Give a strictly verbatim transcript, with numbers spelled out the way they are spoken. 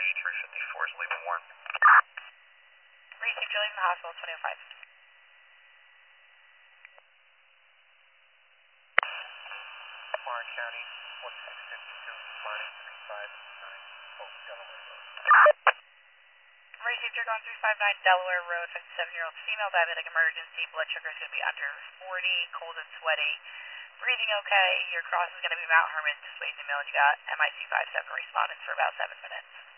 three fifty-four is leaving Warren. Received Julie from the hospital, twenty oh five. Warren County, one six fifty-two, responding three five nine, oh, Delaware Road. Received, you're going three five nine Delaware Road, fifty-seven-year-old female, diabetic emergency, blood sugar is going to be under forty, cold and sweaty, breathing okay. Your cross is going to be Mount Hermon, just waiting to mail. You got M I C five seven respondents for about seven minutes.